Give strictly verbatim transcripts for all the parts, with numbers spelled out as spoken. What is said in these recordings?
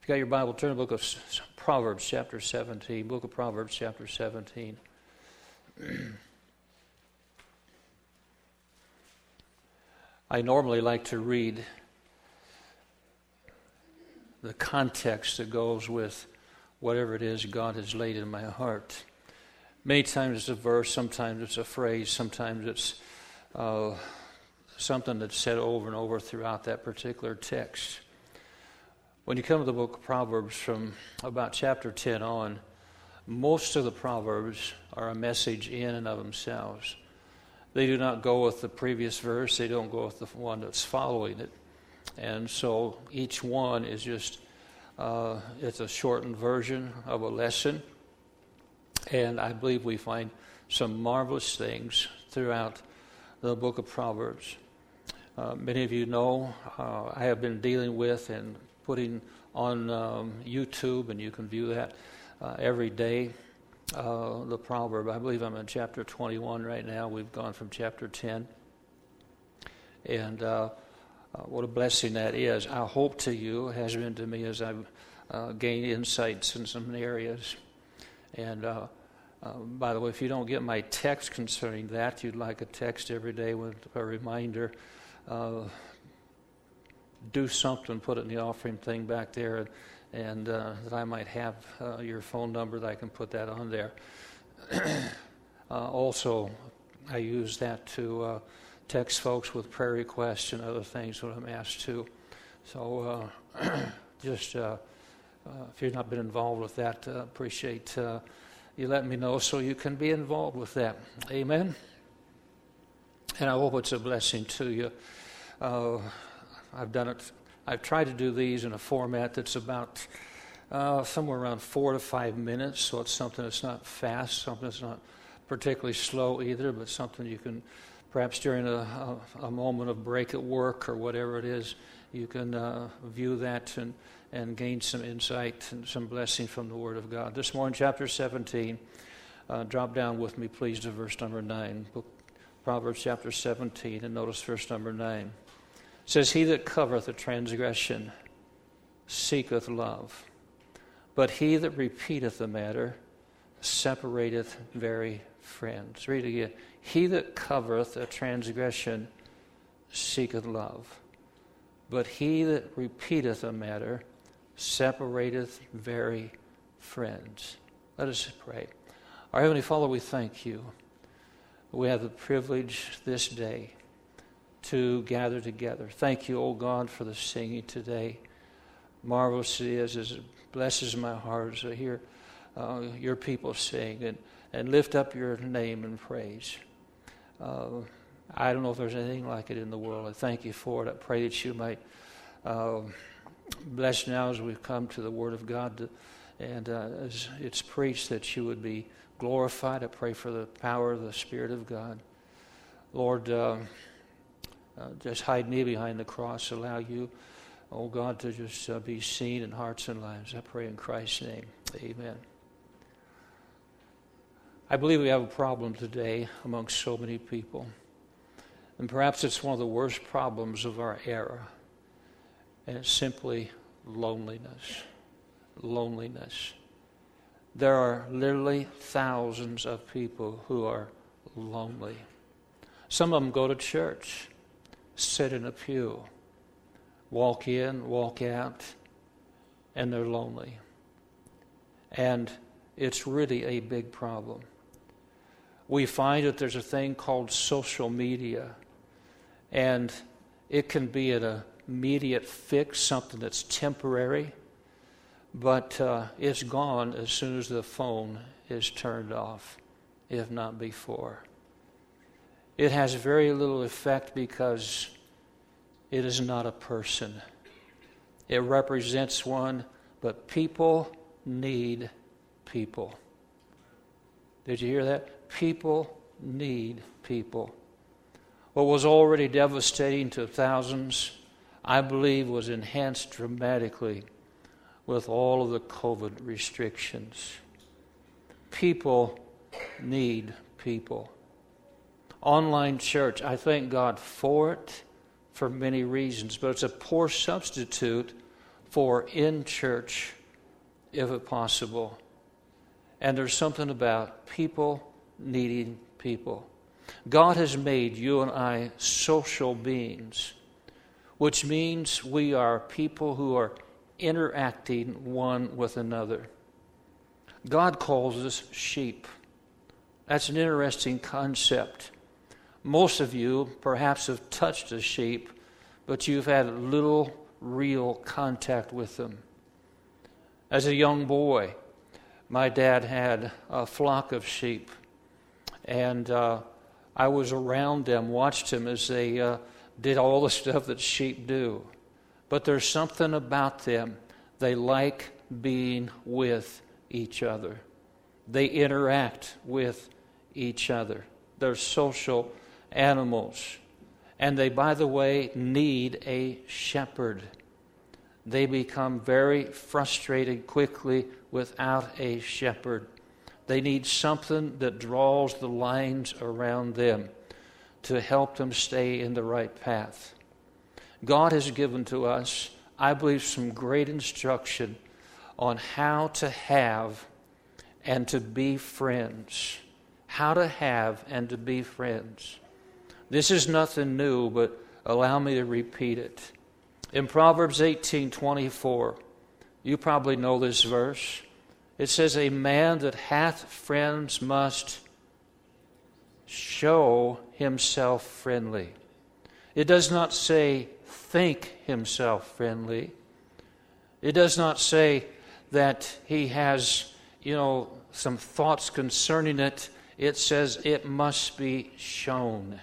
got your Bible, turn to the book of Proverbs, chapter seventeen. Book of Proverbs, chapter seventeen. I normally like to read the context that goes with whatever it is God has laid in my heart. Many times it's a verse, sometimes it's a phrase, sometimes it's uh, something that's said over and over throughout that particular text. When you come to the book of Proverbs from about chapter ten on, most of the Proverbs are a message in and of themselves. They do not go with the previous verse. They don't go with the one that's following it. And so each one is just, uh, it's a shortened version of a lesson. And I believe we find some marvelous things throughout the book of Proverbs. Uh, many of you know uh, I have been dealing with and putting on um, YouTube, and you can view that uh, every day, uh, the proverb. I believe I'm in chapter twenty-one right now. We've gone from chapter ten. And uh, uh, what a blessing that is. Our hope to you has been to me as I've uh, gained insights in some areas. And uh, uh, by the way, if you don't get my text concerning that, you'd like a text every day with a reminder, uh, do something, put it in the offering thing back there, and, and uh, that I might have uh, your phone number, that I can put that on there. uh, also, I use that to uh, text folks with prayer requests and other things when I'm asked to. So uh, just uh, uh, if you've not been involved with that, uh, appreciate uh, you letting me know so you can be involved with that. Amen? And I hope it's a blessing to you. Uh, I've done it. I've tried to do these in a format that's about uh, somewhere around four to five minutes, so it's something that's not fast, something that's not particularly slow either, but something you can, perhaps during a, a, a moment of break at work or whatever it is, you can uh, view that and, and gain some insight and some blessing from the Word of God. This morning, chapter seventeen, uh, drop down with me, please, to verse number nine. Book, Proverbs chapter seventeen, and notice verse number nine. It says, "He that covereth a transgression seeketh love, but he that repeateth the matter separateth very friends." Read it again. "He that covereth a transgression seeketh love, but he that repeateth a matter separateth very friends." Let us pray. Our Heavenly Father, we thank you. We have the privilege this day to gather together. Thank you, O God, for the singing today. Marvelous it is, as it blesses my heart as I hear uh, your people sing and, and lift up your name in praise. Uh, I don't know if there's anything like it in the world. I thank you for it. I pray that you might uh, bless now as we come to the Word of God, to, and uh, as it's preached, that you would be glorified. I pray for the power of the Spirit of God. Lord, uh, Uh, just hide me behind the cross. Allow you, oh God, to just uh, be seen in hearts and lives. I pray in Christ's name. Amen. I believe we have a problem today among so many people. And perhaps it's one of the worst problems of our era. And it's simply loneliness. Loneliness. There are literally thousands of people who are lonely. Some of them go to church, sit in a pew, walk in, walk out, and they're lonely. And it's really a big problem. We find that there's a thing called social media, and it can be an immediate fix, something that's temporary, but uh, it's gone as soon as the phone is turned off, if not before. It has very little effect because it is not a person. It represents one, but people need people. Did you hear that? People need people. What was already devastating to thousands, I believe, was enhanced dramatically with all of the COVID restrictions. People need people. Online church, I thank God for it for many reasons, but it's a poor substitute for in church, if it's possible. And there's something about people needing people. God has made you and I social beings, which means we are people who are interacting one with another. God calls us sheep. That's an interesting concept. Most of you perhaps have touched a sheep, but you've had little real contact with them. As a young boy, my dad had a flock of sheep, and uh, I was around them, watched them as they uh, did all the stuff that sheep do. But there's something about them. They like being with each other. They interact with each other. They're social animals. And they, by the way, need a shepherd. They become very frustrated quickly without a shepherd. They need something that draws the lines around them to help them stay in the right path. God has given to us, I believe, some great instruction on how to have and to be friends. How to have and to be friends. This is nothing new, but allow me to repeat it. In Proverbs eighteen twenty-four, you probably know this verse. It says, a man that hath friends must show himself friendly. It does not say think himself friendly. It does not say that he has, you know, some thoughts concerning it. It says it must be shown.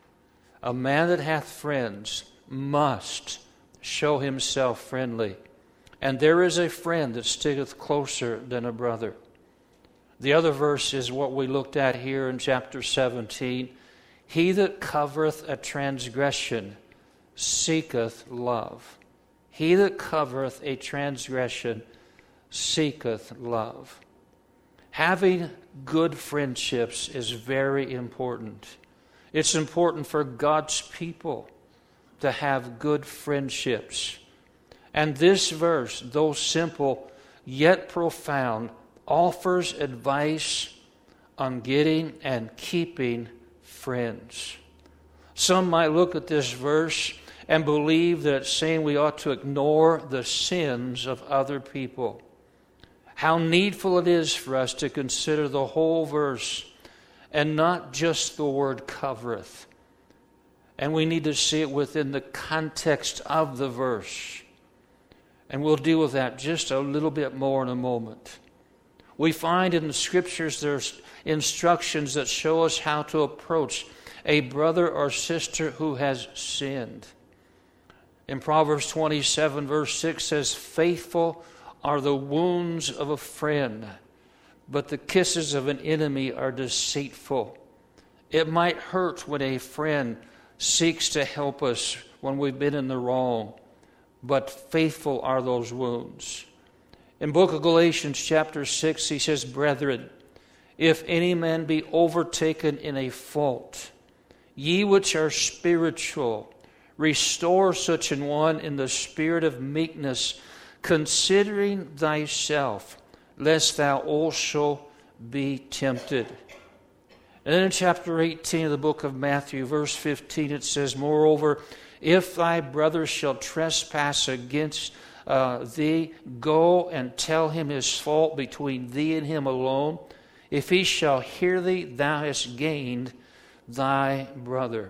A man that hath friends must show himself friendly. And there is a friend that sticketh closer than a brother. The other verse is what we looked at here in chapter seventeen. He that covereth a transgression seeketh love. He that covereth a transgression seeketh love. Having good friendships is very important. It's important for God's people to have good friendships. And this verse, though simple, yet profound, offers advice on getting and keeping friends. Some might look at this verse and believe that it's saying we ought to ignore the sins of other people. How needful it is for us to consider the whole verse and not just the word covereth. And we need to see it within the context of the verse. And we'll deal with that just a little bit more in a moment. We find in the Scriptures there's instructions that show us how to approach a brother or sister who has sinned. In Proverbs twenty-seven, verse six says, faithful are the wounds of a friend, but the kisses of an enemy are deceitful. It might hurt when a friend seeks to help us when we've been in the wrong, but faithful are those wounds. In book of Galatians chapter six, he says, brethren, if any man be overtaken in a fault, ye which are spiritual, restore such an one in the spirit of meekness, considering thyself, lest thou also be tempted. And then in chapter eighteen of the book of Matthew, verse fifteen, it says, moreover, if thy brother shall trespass against uh, thee, go and tell him his fault between thee and him alone. If he shall hear thee, thou hast gained thy brother.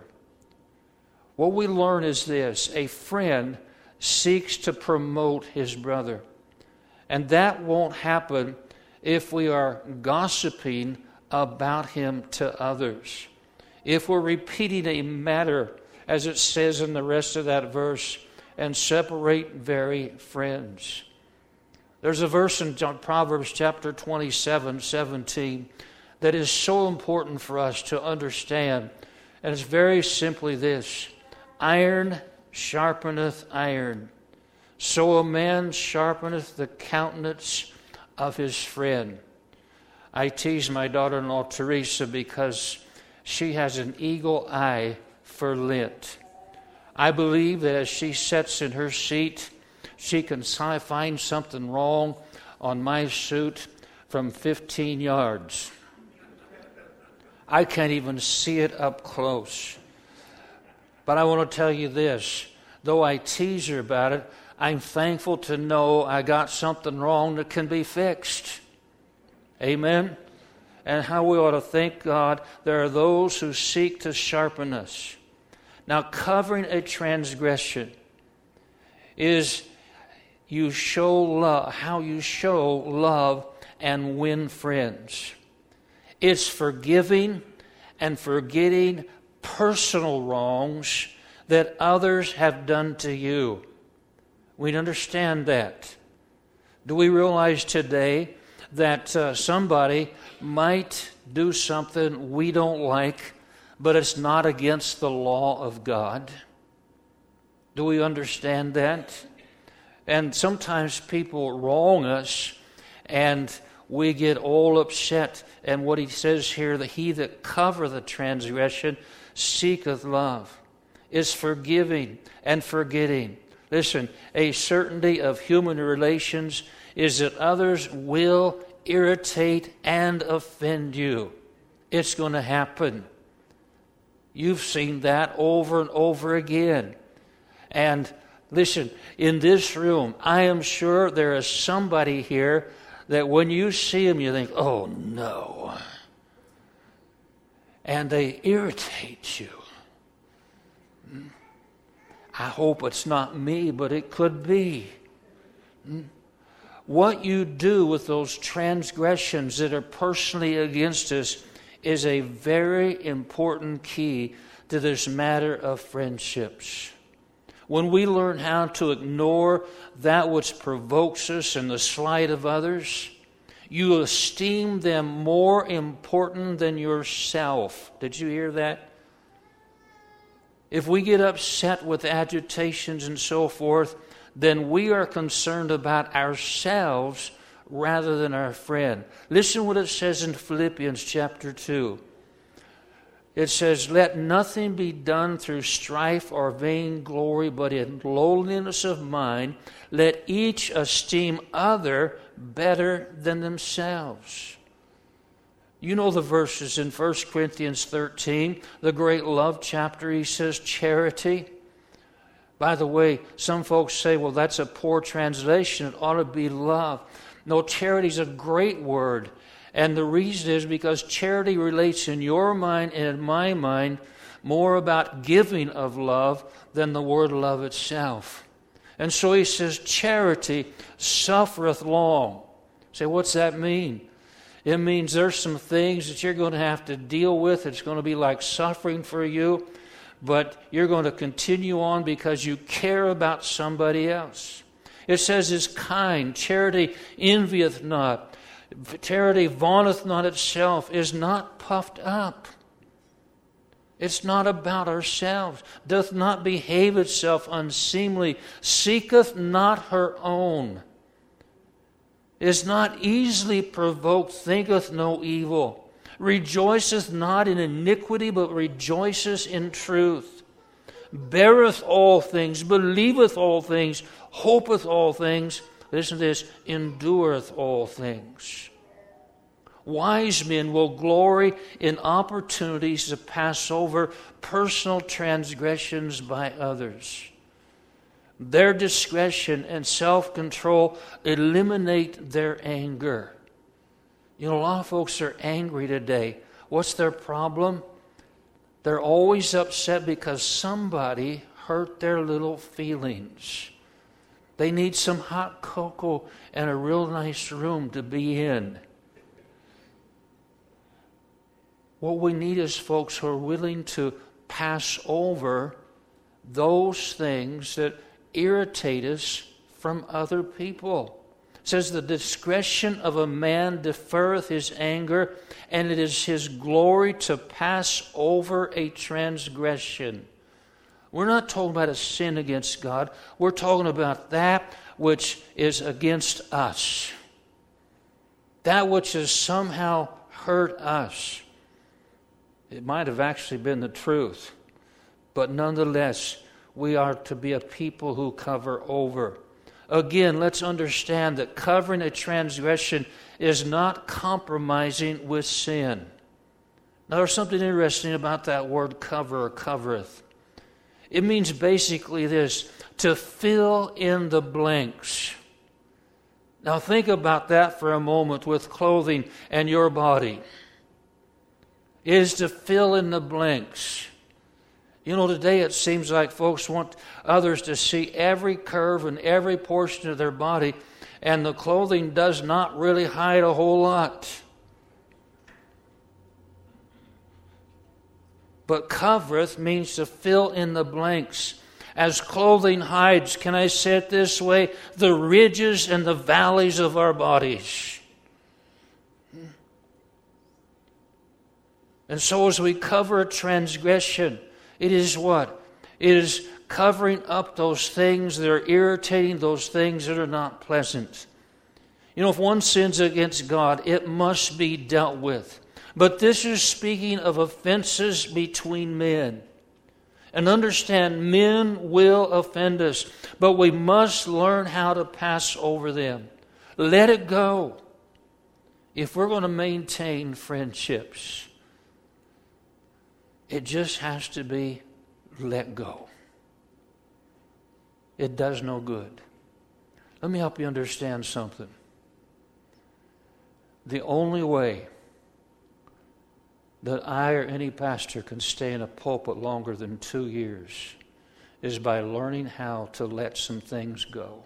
What we learn is this: a friend seeks to promote his brother. And that won't happen if we are gossiping about him to others. If we're repeating a matter, as it says in the rest of that verse, and separate very friends. There's a verse in Proverbs chapter twenty-seven, seventeen that is so important for us to understand. And it's very simply this: iron sharpeneth iron, so a man sharpeneth the countenance of his friend. I tease my daughter-in-law Teresa because she has an eagle eye for lint. I believe that as she sits in her seat, She can find something wrong on my suit from fifteen yards. I can't even see it up close. But I want to tell you this. Though I tease her about it, I'm thankful to know I got something wrong that can be fixed. Amen? And how we ought to thank God. There are those who seek to sharpen us. Now, covering a transgression is you show love, how you show love and win friends. It's forgiving and forgetting personal wrongs that others have done to you. We understand that. Do we realize today that uh, somebody might do something we don't like, but it's not against the law of God? Do we understand that? And sometimes people wrong us, and we get all upset. And what he says here, that he that covereth the transgression seeketh love, is forgiving and forgetting. Listen, a certainty of human relations is that others will irritate and offend you. It's going to happen. You've seen that over and over again. And listen, in this room, I am sure there is somebody here that when you see them, you think, oh no. And they irritate you. I hope it's not me, but it could be. What you do with those transgressions that are personally against us is a very important key to this matter of friendships. When we learn how to ignore that which provokes us and the slight of others, you esteem them more important than yourself. Did you hear that? If we get upset with agitations and so forth, then we are concerned about ourselves rather than our friend. Listen what it says in Philippians chapter two. It says, let nothing be done through strife or vain glory, but in lowliness of mind, let each esteem other better than themselves. You know the verses in First Corinthians thirteen, the great love chapter. He says charity. By the way, some folks say, well, that's a poor translation. It ought to be love. No, charity is a great word. And the reason is because charity relates in your mind and in my mind more about giving of love than the word love itself. And so he says, charity suffereth long. Say, what's that mean? It means there's some things that you're going to have to deal with. It's going to be like suffering for you, but you're going to continue on because you care about somebody else. It says is kind. Charity envieth not. Charity vaunteth not itself, is not puffed up. It's not about ourselves. Doth not behave itself unseemly. Seeketh not her own. Is not easily provoked, thinketh no evil, rejoiceth not in iniquity, but rejoiceth in truth, beareth all things, believeth all things, hopeth all things, listen to this, endureth all things. Wise men will glory in opportunities to pass over personal transgressions by others. Their discretion and self-control eliminate their anger. You know, a lot of folks are angry today. What's their problem? They're always upset because somebody hurt their little feelings. They need some hot cocoa and a real nice room to be in. What we need is folks who are willing to pass over those things that irritate us from other people. It says, the discretion of a man deferreth his anger, and it is his glory to pass over a transgression. We're not talking about a sin against God. We're talking about that which is against us. That which has somehow hurt us. It might have actually been the truth, but nonetheless, we are to be a people who cover over. Again, let's understand that covering a transgression is not compromising with sin. Now, there's something interesting about that word cover or covereth. It means basically this, to fill in the blanks. Now, think about that for a moment with clothing and your body. It is to fill in the blanks. You know, today it seems like folks want others to see every curve and every portion of their body, and the clothing does not really hide a whole lot. But covereth means to fill in the blanks. As clothing hides, can I say it this way, the ridges and the valleys of our bodies. And so as we cover a transgression, it is what? It is covering up those things that are irritating, those things that are not pleasant. You know, if one sins against God, it must be dealt with. But this is speaking of offenses between men. And understand, men will offend us, but we must learn how to pass over them. Let it go. If we're going to maintain friendships, it just has to be let go. It does no good. Let me help you understand something. The only way that I or any pastor can stay in a pulpit longer than two years is by learning how to let some things go.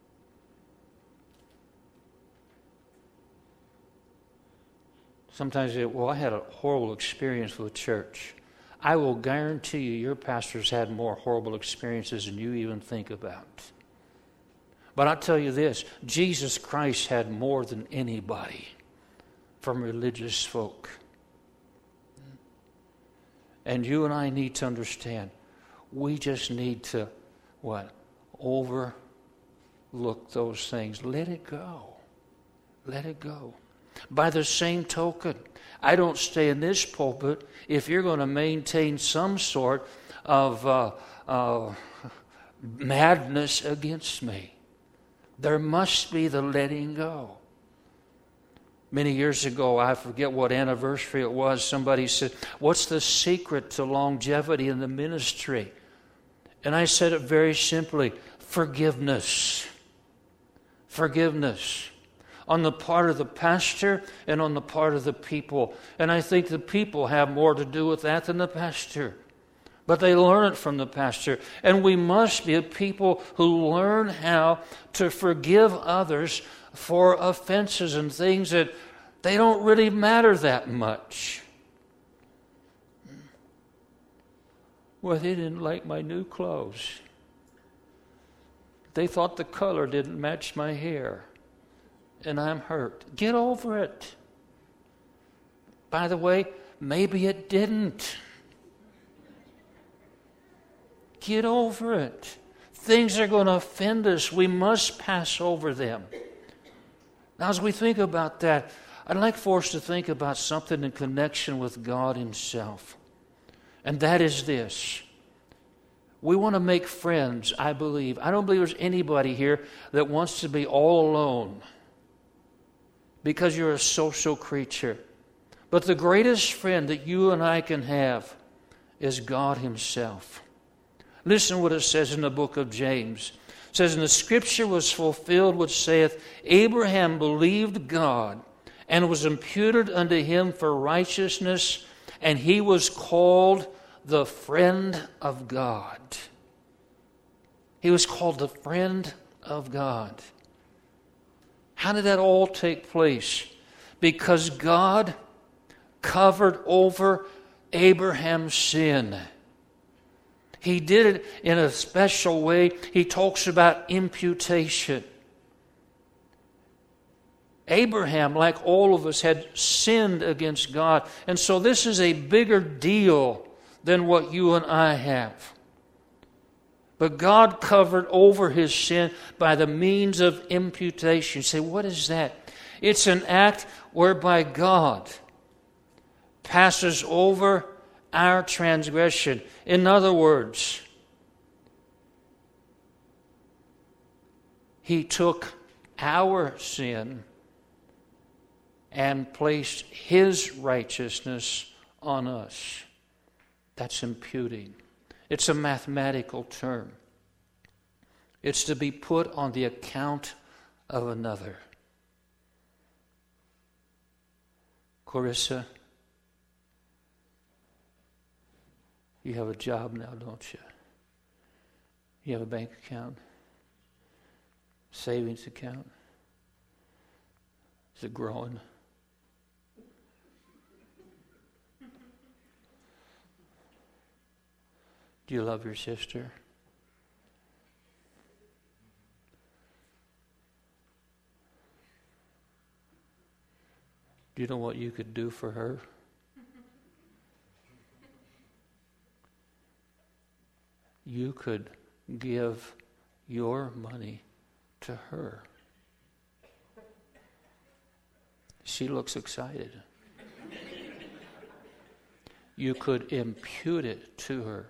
Sometimes you say, well, I had a horrible experience with church. I will guarantee you your pastors had more horrible experiences than you even think about. But I'll tell you this, Jesus Christ had more than anybody from religious folk. And you and I need to understand, we just need to, what? Overlook those things. Let it go. Let it go. By the same token, I don't stay in this pulpit if you're going to maintain some sort of uh, uh, madness against me. There must be the letting go. Many years ago, I forget what anniversary it was, somebody said, what's the secret to longevity in the ministry? And I said it very simply, forgiveness. Forgiveness. On the part of the pastor and on the part of the people. And I think the people have more to do with that than the pastor. But they learn it from the pastor. And we must be a people who learn how to forgive others for offenses and things that they don't really matter that much. Well, they didn't like my new clothes. They thought the color didn't match my hair. And I'm hurt. Get over it. By the way, maybe it didn't. Get over it. Things are going to offend us. We must pass over them. Now, as we think about that, I'd like for us to think about something in connection with God Himself. And that is this. We want to make friends, I believe. I don't believe there's anybody here that wants to be all alone because you're a social creature. But the greatest friend that you and I can have is God Himself. Listen what it says in the book of James. It says, and the scripture was fulfilled which saith, Abraham believed God, and was imputed unto him for righteousness, and he was called the friend of God. He was called the friend of God. How did that all take place? Because God covered over Abraham's sin. He did it in a special way. He talks about imputation. Abraham, like all of us, had sinned against God. And so this is a bigger deal than what you and I have. But God covered over his sin by the means of imputation. You say, what is that? It's an act whereby God passes over our transgression. In other words, He took our sin and placed His righteousness on us. That's imputing. It's a mathematical term. It's to be put on the account of another. Clarissa, you have a job now, don't you? You have a bank account, savings account. Is it growing? Do you love your sister? Do you know what you could do for her? You could give your money to her. She looks excited. You could impute it to her.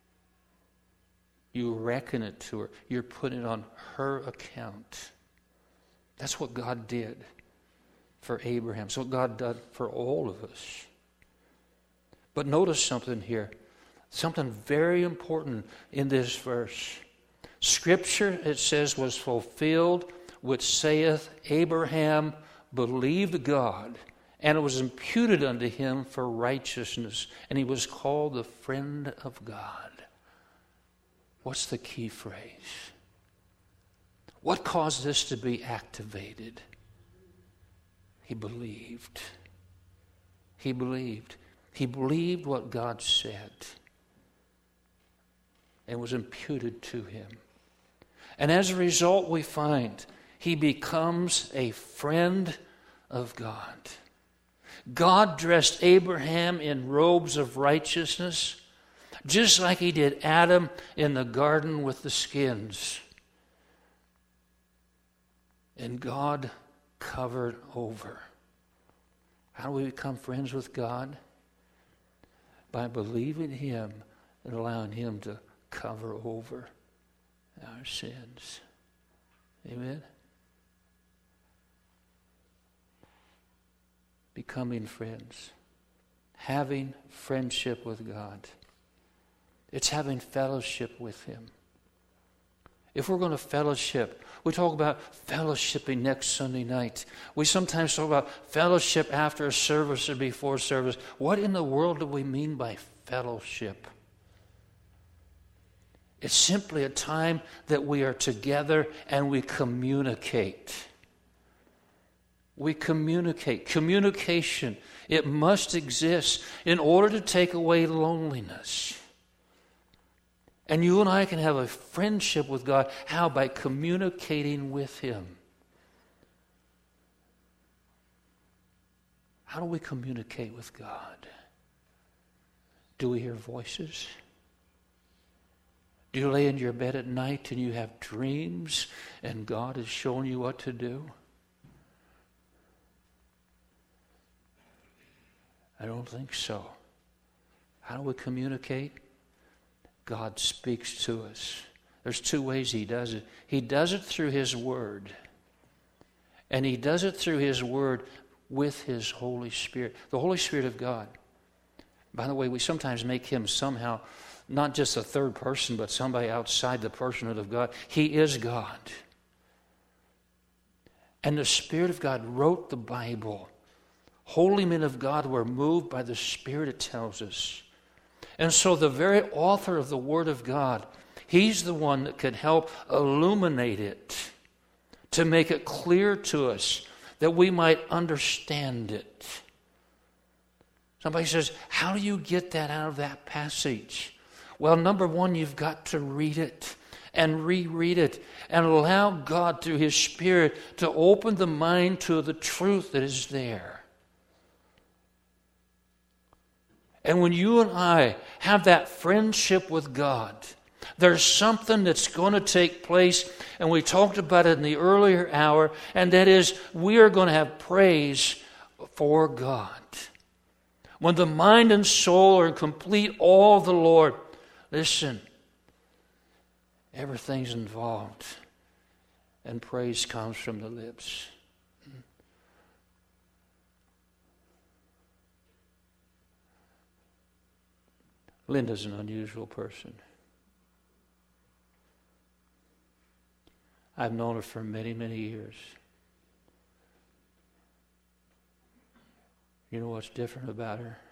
You reckon it to her. You're putting it on her account. That's what God did for Abraham. That's what God did for all of us. But notice something here. Something very important in this verse. Scripture, it says, was fulfilled, which saith, Abraham believed God, and it was imputed unto him for righteousness, and he was called the friend of God. What's the key phrase? What caused this to be activated? He believed. He believed. He believed what God said, and was imputed to him. And as a result, we find he becomes a friend of God. God dressed Abraham in robes of righteousness, just like he did Adam in the garden with the skins. And God covered over. How do we become friends with God? By believing him and allowing him to cover over our sins. Amen? Becoming friends. Having friendship with God. It's having fellowship with him. If we're going to fellowship, we talk about fellowshipping next Sunday night. We sometimes talk about fellowship after a service or before service. What in the world do we mean by fellowship? It's simply a time that we are together and we communicate. We communicate. Communication, it must exist in order to take away loneliness. And you and I can have a friendship with God. How? By communicating with him. How do we communicate with God? Do we hear voices? Do you lay in your bed at night and you have dreams and God is showing you what to do? I don't think so. How do we communicate? God speaks to us. There's two ways he does it. He does it through his word. And he does it through his word with his Holy Spirit. The Holy Spirit of God. By the way, we sometimes make him somehow not just a third person, but somebody outside the personhood of God. He is God. And the Spirit of God wrote the Bible. Holy men of God were moved by the Spirit, it tells us. And so the very author of the Word of God, he's the one that can help illuminate it, to make it clear to us, that we might understand it. Somebody says, how do you get that out of that passage? Well, number one, you've got to read it and reread it and allow God through his Spirit to open the mind to the truth that is there. And when you and I have that friendship with God, there's something that's going to take place, and we talked about it in the earlier hour, and that is we are going to have praise for God. When the mind and soul are in complete awe of the Lord, listen, everything's involved. and praise comes from the lips. Linda's an unusual person. I've known her for many, many years. You know what's different about her?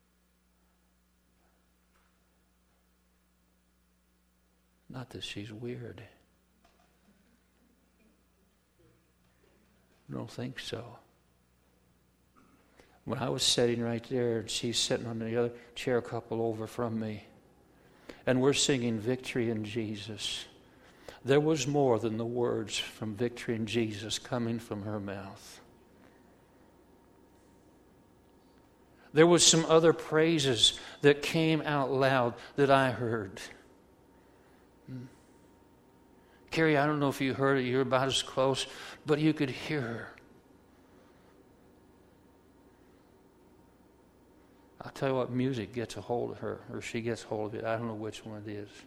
Not that she's weird. I don't think so. When I was sitting right there, and she's sitting on the other chair a couple over from me, and we're singing Victory in Jesus, there was more than the words from Victory in Jesus coming from her mouth. There was some other praises that came out loud that I heard. Hmm. Carrie, I don't know if you heard it. You're about as close, but you could hear her. I'll tell you what, music gets a hold of her, or she gets a hold of it. I don't know which one it is.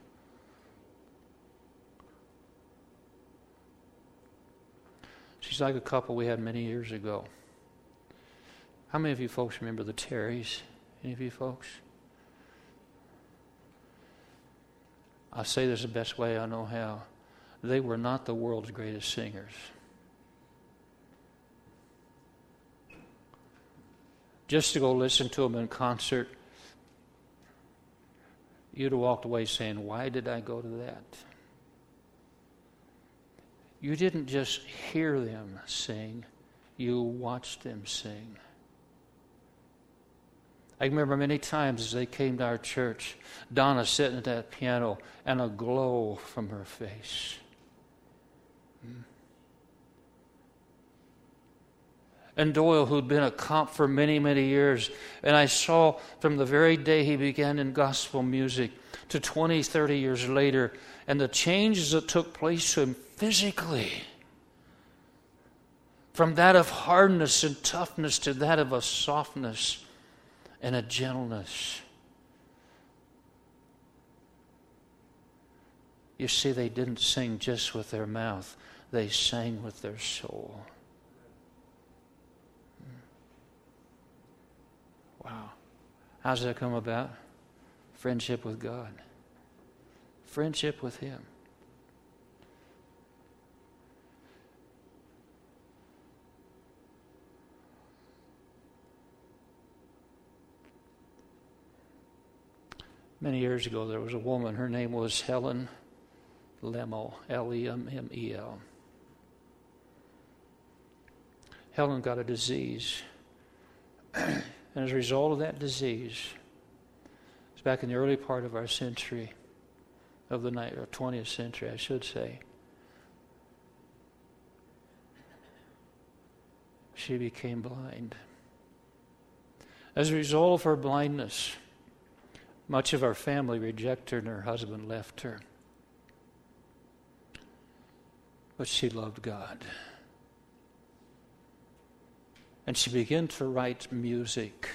She's like a couple we had many years ago. How many of you folks remember the Terrys? Any of you folks? I'll say this the best way I know how. They were not the world's greatest singers. Just to go listen to them in concert, you'd have walked away saying, why did I go to that? You didn't just hear them sing, you watched them sing. I remember many times as they came to our church, Donna sitting at that piano and a glow from her face. Hmm. And Doyle, who'd been a comp for many, many years, and I saw from the very day he began in gospel music to twenty, thirty years later, and the changes that took place to him physically, from that of hardness and toughness to that of a softness and a gentleness. You see, they didn't sing just with their mouth. They sang with their soul. Wow. How's that come about? Friendship with God. Friendship with Him. Many years ago, there was a woman. Her name was Helen Lemmel, L E M M E L. Helen got a disease. And as a result of that disease, it's back in the early part of our century, of the night, or twentieth century, I should say, she became blind. As a result of her blindness, much of our family rejected her and her husband left her. But she loved God. And she began to write music.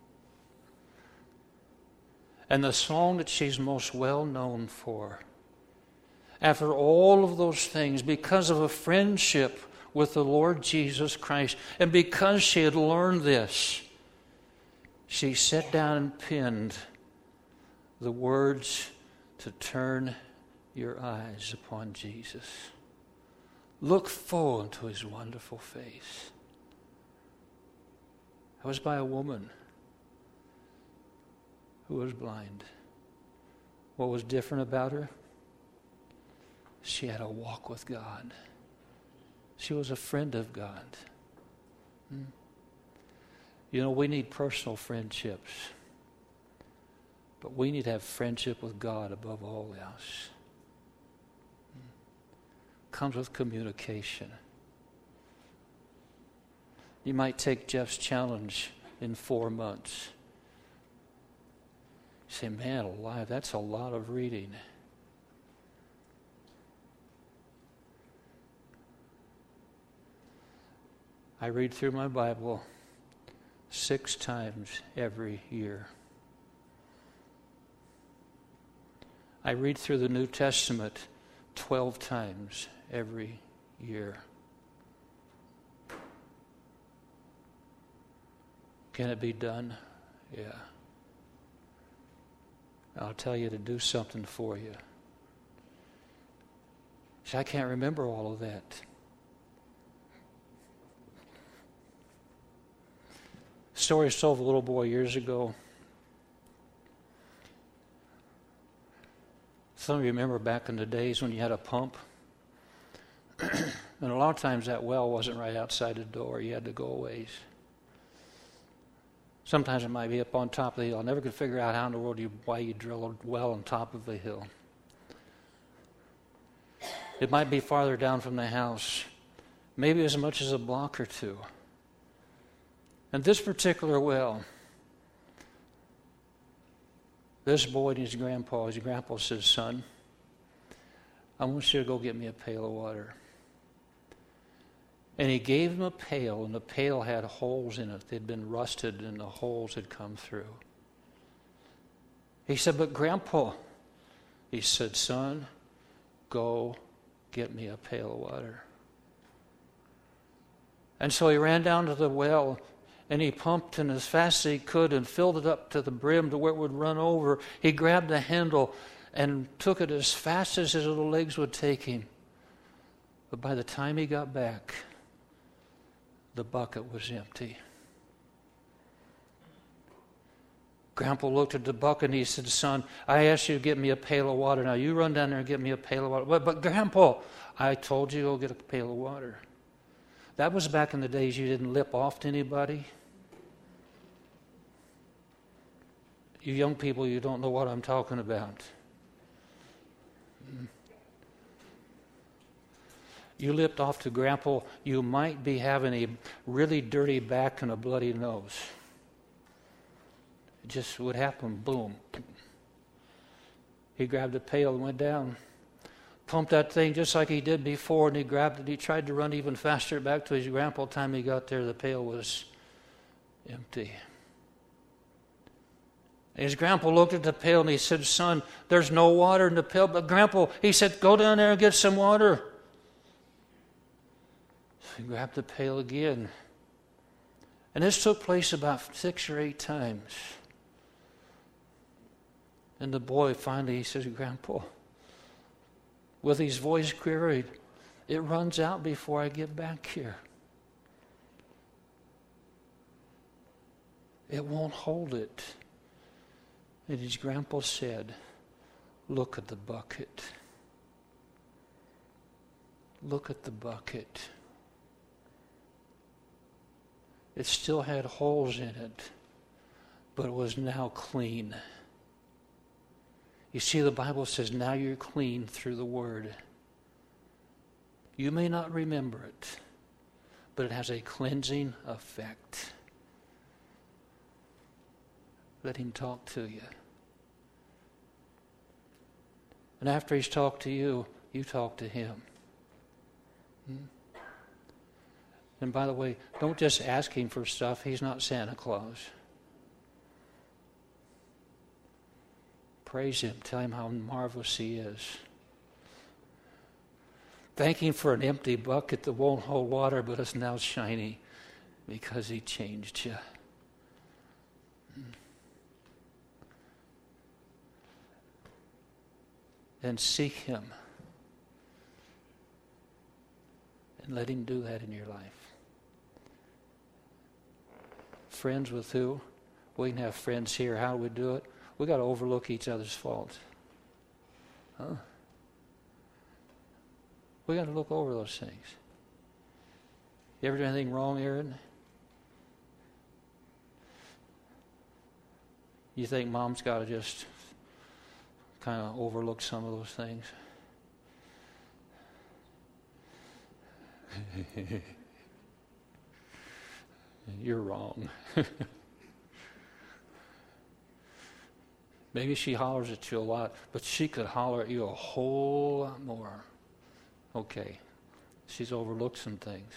And the song that she's most well known for, after all of those things, because of a friendship with the Lord Jesus Christ, and because she had learned this, she sat down and penned the words to turn your eyes upon Jesus. Look full into His wonderful face. That was by a woman who was blind. What was different about her? She had a walk with God. She was a friend of God. Hmm. You know, we need personal friendships. But we need to have friendship with God above all else. Hmm. Comes with communication. You might take Jeff's challenge in four months. You say, man alive, that's a lot of reading. I read through my Bible six times every year. I read through the New Testament twelve times every year. Can it be done? Yeah. I'll tell you to do something for you. See, I can't remember all of that. Story told of a little boy years ago. Some of you remember back in the days when you had a pump. And a lot of times that well wasn't right outside the door. You had to go a ways. Sometimes it might be up on top of the hill. I never could figure out how in the world you, why you drill a well on top of a hill. It might be farther down from the house. Maybe as much as a block or two. And this particular well, this boy and his grandpa, his grandpa says, son, I want you to go get me a pail of water. And he gave him a pail, and the pail had holes in it. They'd been rusted, and the holes had come through. He said, but Grandpa, he said, son, go get me a pail of water. And so he ran down to the well, and he pumped in as fast as he could and filled it up to the brim to where it would run over. He grabbed the handle and took it as fast as his little legs would take him. But by the time he got back, the bucket was empty. Grandpa looked at the bucket and he said, son, I asked you to get me a pail of water. Now you run down there and get me a pail of water. But, but Grandpa, I told you to go get a pail of water. That was back in the days you didn't lip off to anybody. You young people, you don't know what I'm talking about. You lipped off to Grandpa, you might be having a really dirty back and a bloody nose. It just would happen, boom. He grabbed the pail and went down. Pumped that thing just like he did before, and he grabbed it. He tried to run even faster back to his grandpa. By the time he got there, the pail was empty. And his grandpa looked at the pail and he said, son, there's no water in the pail. But Grandpa, he said, go down there and get some water. So he grabbed the pail again. And this took place about six or eight times. And the boy finally, he says, Grandpa, with his voice queried, it runs out before I get back here. It won't hold it. And his grandpa said, look at the bucket. Look at the bucket. It still had holes in it, but it was now clean. You see, the Bible says, now you're clean through the Word. You may not remember it, but it has a cleansing effect. Let Him talk to you. And after He's talked to you, you talk to Him. Hmm? And by the way, don't just ask Him for stuff. He's not Santa Claus. Praise Him. Tell Him how marvelous He is. Thank Him for an empty bucket that won't hold water, but it's now shiny because He changed you. And seek Him. And let Him do that in your life. Friends with who? We can have friends here. How do we do it? We got to overlook each other's faults. Huh? We got to look over those things. You ever do anything wrong, Aaron? You think Mom's got to just kind of overlook some of those things? You're wrong. Maybe she hollers at you a lot, but she could holler at you a whole lot more. Okay, she's overlooked some things.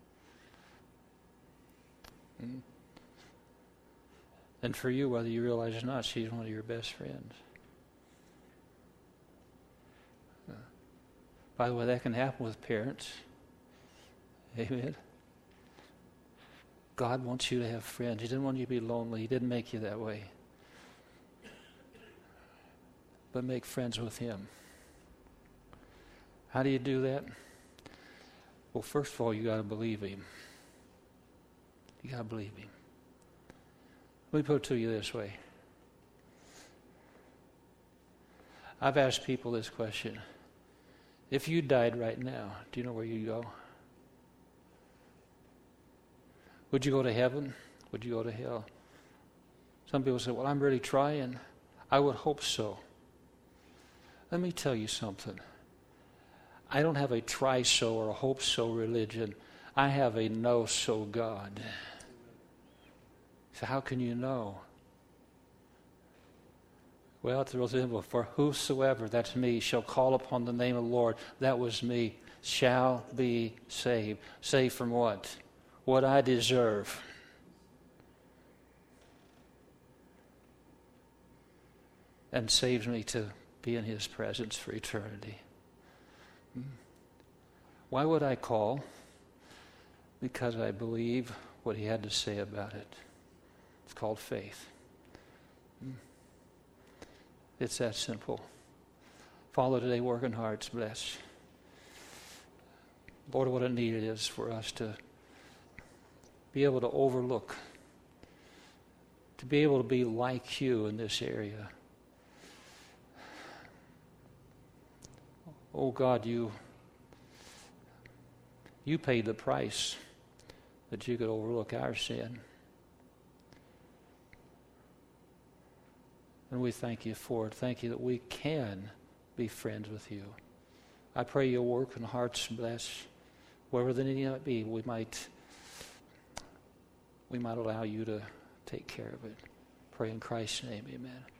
Hmm? And for you, whether you realize it or not, she's one of your best friends. Uh, by the way, that can happen with parents. Amen. God wants you to have friends. He didn't want you to be lonely. He didn't make you that way. But make friends with Him. How do you do that? Well, first of all, you got to believe Him. You got to believe Him. Let me put it to you this way. I've asked people this question. If you died right now, do you know where you'd go? Would you go to heaven? Would you go to hell? Some people say, well, I'm really trying. I would hope so. Let me tell you something. I don't have a try-so or a hope-so religion. I have a know-so God. So how can you know? Well, it's real simple. For whosoever, that's me, shall call upon the name of the Lord, that was me, shall be saved. Saved from what? What I deserve. And saves me to be in His presence for eternity. Why would I call? Because I believe what He had to say about it. It's called faith. It's that simple. Father, today, working hearts, bless. Lord, what a need it is for us to be able to overlook, to be able to be like You in this area. Oh God, You, You paid the price that You could overlook our sin. And we thank You for it. Thank You that we can be friends with You. I pray You'll work in hearts, bless. Wherever the need might be, we might, we might allow You to take care of it. Pray in Christ's name, amen.